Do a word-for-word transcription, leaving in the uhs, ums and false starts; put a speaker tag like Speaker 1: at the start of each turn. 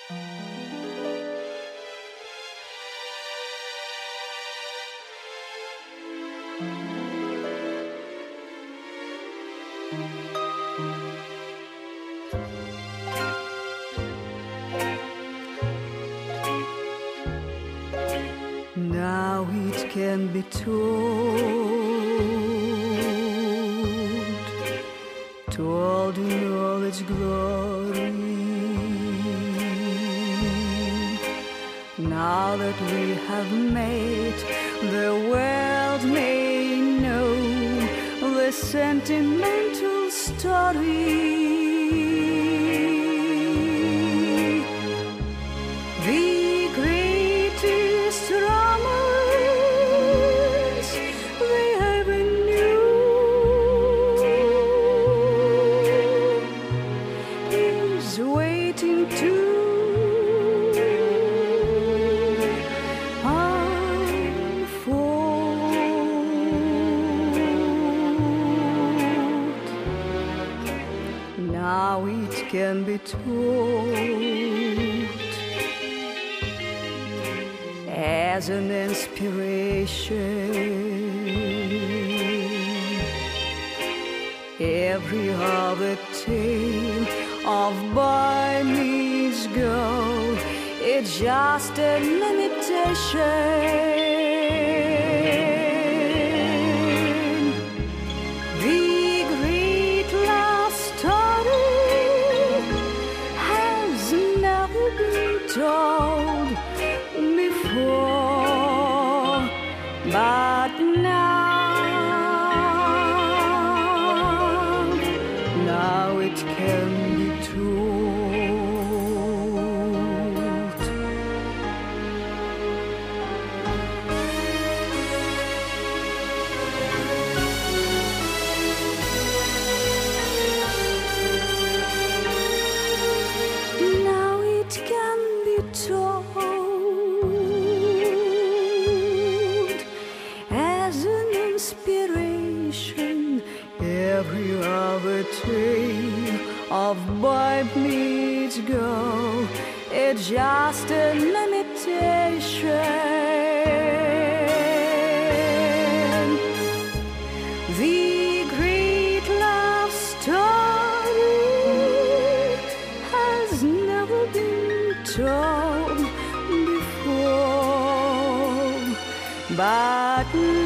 Speaker 1: Now it can be told, told in all its glory. Now that we have made the world may know the sentimental story. The greatest romance they ever knew is waiting to unfold. Now it can be told as an inspiration. Every other tale of boy meets girl, it's just an imitation. The great love story has never been told before, but now, now it can be told. Now it can be told as an inspiration. Every other tale of boy meets girl, it's just an imitation. The great love story has never been told before, but